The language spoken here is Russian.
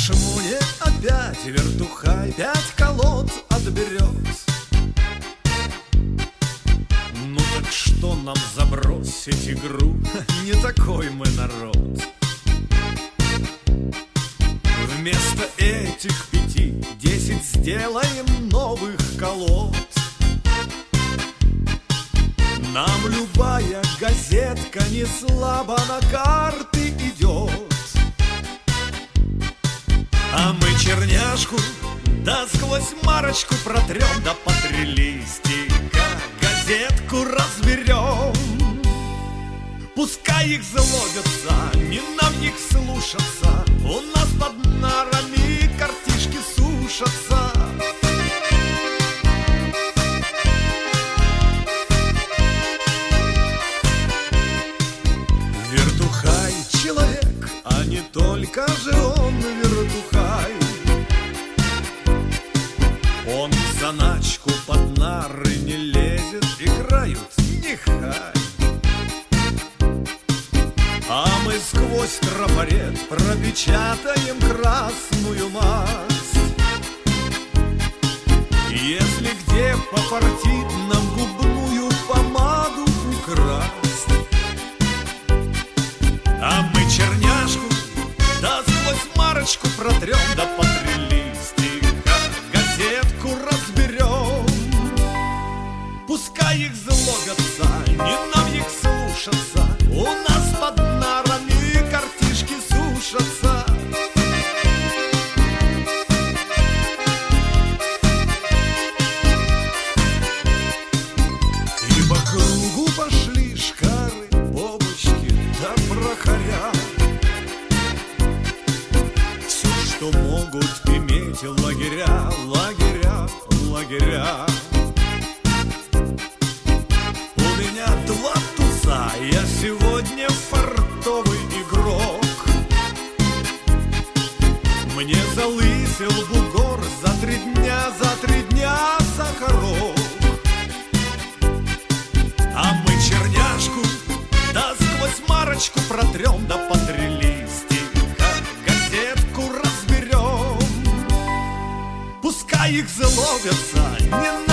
шмуне опять вертухай 5 колод отберет. Ну так что нам забросить игру? Не такой мы народ. Вместо этих 5 10 сделаем новых колод. Нам любая газетка не слабо на карты идет. А мы черняшку да сквозь марочку протрем, да по 3 листика газетку разберем. Пускай их злобятся, не нам их слушаться, у нас под нарами картишки сушатся. Вертухай человек, а не только же он вертухай. Он в заначку под нары не лезет, играют нехай. А мы сквозь трафарет пропечатаем красную масть. Если где пофартит нам губную помаду украсть. А мы черняшку да сквозь марочку протрем, да по 3 листика газетку разберем. Пускай их злобятся, не нам их слушаться, у нас под нарами картишки сушатся. И по кругу пошли шкары, бобочки да прохоря. Все, что могут иметь лагеря, лагеря, лагеря. У меня 2 туза, я сегодня фартовый игрок. Мне залысил бугор за 3 дня сахарок. А мы черняшку да сквозь марочку протрем, да по 3 листика газетку разберем. Пускай их злобятся, не